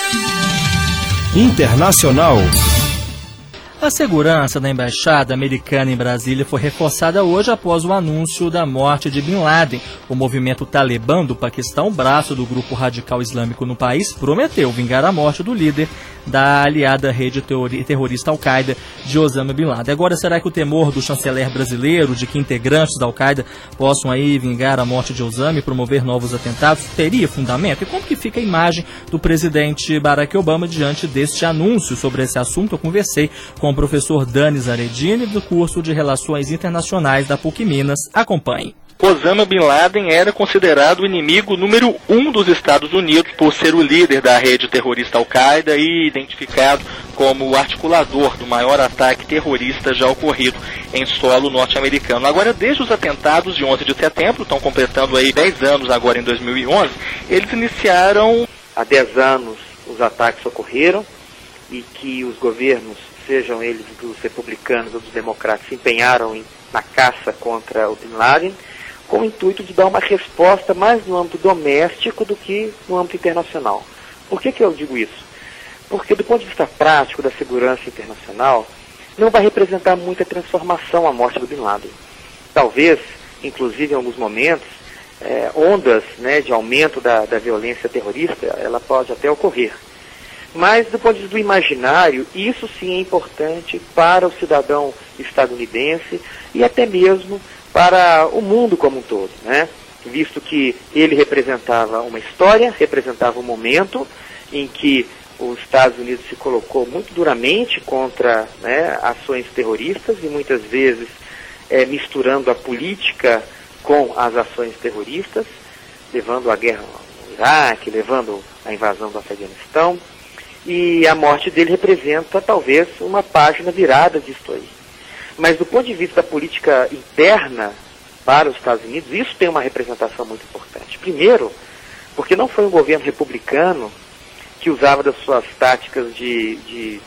Internacional. A segurança da embaixada americana em Brasília foi reforçada hoje após o anúncio da morte de Bin Laden. O movimento Talibã do Paquistão, braço do grupo radical islâmico no país, prometeu vingar a morte do líder da aliada rede terrorista Al-Qaeda de Osama Bin Laden. Agora, será que o temor do chanceler brasileiro de que integrantes da Al-Qaeda possam aí vingar a morte de Osama e promover novos atentados teria fundamento? E como que fica a imagem do presidente Barack Obama diante deste anúncio? Sobre esse assunto, eu conversei com o professor Danis Aredini, do curso de Relações Internacionais da PUC Minas. Acompanhe. Osama Bin Laden era considerado o inimigo número 1 dos Estados Unidos por ser o líder da rede terrorista Al-Qaeda e identificado como o articulador do maior ataque terrorista já ocorrido em solo norte-americano. Agora, desde os atentados de 11 de setembro, estão completando aí 10 anos agora em 2011, eles iniciaram... Há 10 anos os ataques ocorreram e que os governos, sejam eles dos republicanos ou dos democratas, se empenharam na caça contra o Bin Laden, com o intuito de dar uma resposta mais no âmbito doméstico do que no âmbito internacional. Por que eu digo isso? Porque do ponto de vista prático da segurança internacional, não vai representar muita transformação a morte do Bin Laden. Talvez, inclusive em alguns momentos, ondas, né, de aumento da violência terrorista, ela pode até ocorrer. Mas, do ponto de vista do imaginário, isso sim é importante para o cidadão estadunidense e até mesmo para o mundo como um todo, né? Visto que ele representava uma história, representava um momento em que os Estados Unidos se colocou muito duramente contra, né, ações terroristas e muitas vezes misturando a política com as ações terroristas, levando a guerra no Iraque, levando a invasão do Afeganistão. E a morte dele representa, talvez, uma página virada disso aí. Mas do ponto de vista da política interna para os Estados Unidos, isso tem uma representação muito importante. Primeiro, porque não foi um governo republicano que usava das suas táticas de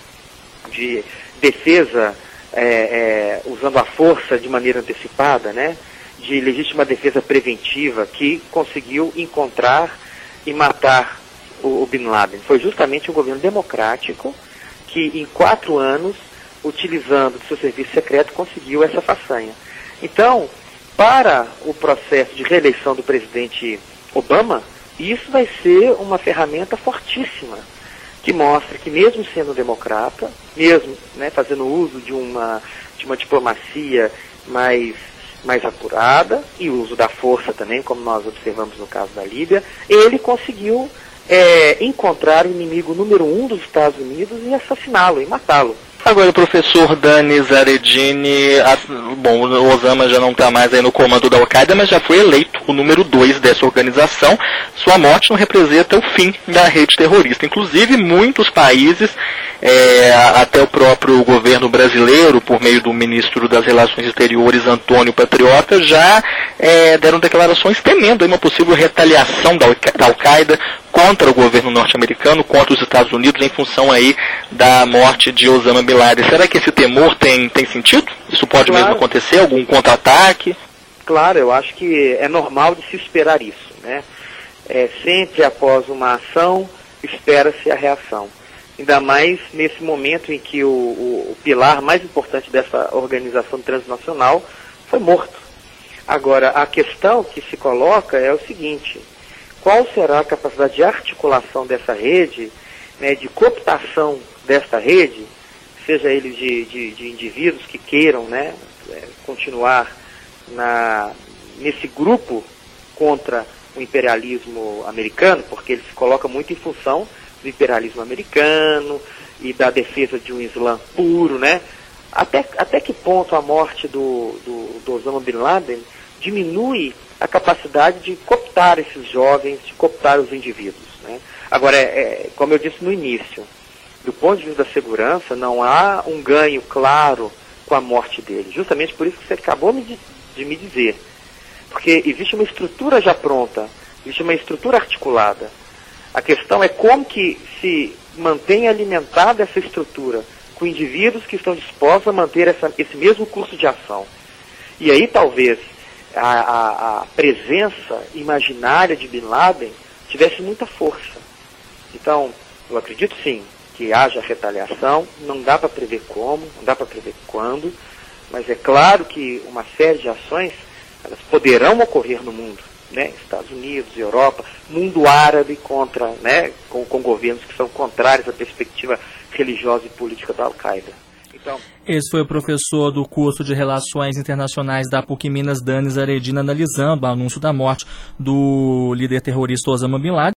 defesa, usando a força de maneira antecipada, né? De legítima defesa preventiva, que conseguiu encontrar e matar o Bin Laden. Foi justamente um governo democrático que em 4 anos, utilizando o seu serviço secreto, conseguiu essa façanha. Então, para o processo de reeleição do presidente Obama, isso vai ser uma ferramenta fortíssima, que mostra que mesmo sendo democrata, mesmo, né, fazendo uso de uma diplomacia mais apurada, e o uso da força também, como nós observamos no caso da Líbia, ele conseguiu encontrar o inimigo número 1 dos Estados Unidos e assassiná-lo, e matá-lo. Agora, o professor Danis Aredini, bom, o Osama já não está mais aí no comando da Al-Qaeda, mas já foi eleito o número 2 dessa organização. Sua morte não representa o fim da rede terrorista. Inclusive, muitos países, até o próprio governo brasileiro, por meio do ministro das Relações Exteriores, Antônio Patriota, já deram declarações temendo uma possível retaliação da Al-Qaeda contra o governo norte-americano, contra os Estados Unidos, em função aí da morte de Osama Bin Laden. Será que esse temor tem sentido? Isso pode mesmo acontecer? Algum contra-ataque? Claro, eu acho que é normal de se esperar isso, né? Sempre após uma ação, espera-se a reação. Ainda mais nesse momento em que o pilar mais importante dessa organização transnacional foi morto. Agora, a questão que se coloca é o seguinte: qual será a capacidade de articulação dessa rede, né, de cooptação desta rede, seja ele de indivíduos que queiram, né, continuar nesse grupo contra o imperialismo americano, porque ele se coloca muito em função do imperialismo americano e da defesa de um Islã puro, né? Até que ponto a morte do Osama Bin Laden diminui a capacidade de cooptar esses jovens, de cooptar os indivíduos, né? Agora, como eu disse no início, do ponto de vista da segurança, não há um ganho claro com a morte dele. Justamente por isso que você acabou de me dizer. Porque existe uma estrutura já pronta, existe uma estrutura articulada. A questão é como que se mantém alimentada essa estrutura com indivíduos que estão dispostos a manter esse mesmo curso de ação. E aí talvez a presença imaginária de Bin Laden tivesse muita força. Então, Eu acredito sim que haja retaliação, não dá para prever como, não dá para prever quando, mas é claro que uma série de ações elas poderão ocorrer no mundo, né? Estados Unidos, Europa, mundo árabe contra, né, com governos que são contrários à perspectiva religiosa e política da Al-Qaeda. Então, esse foi o professor do curso de Relações Internacionais da PUC Minas, Danis Aredini, analisando o anúncio da morte do líder terrorista Osama Bin Laden.